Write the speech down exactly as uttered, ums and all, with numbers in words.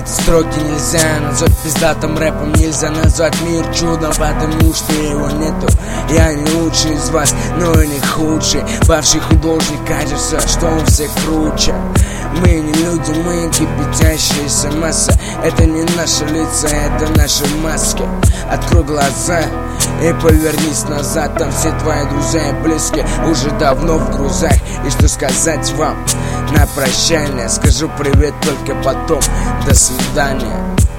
Эти строки нельзя назвать пиздатым рэпом, нельзя назвать мир чудом, потому что его нету. Я не лучший из вас, но и не худший. Бывший художник, кажется, что он всех круче. Мы не люди, мы кипятящаяся масса. Это не наши лица, это наши маски. Открой глаза и повернись назад. Там все твои друзья и близкие уже давно в грузах. И что сказать вам на прощание? Скажу привет только потом. До свидания.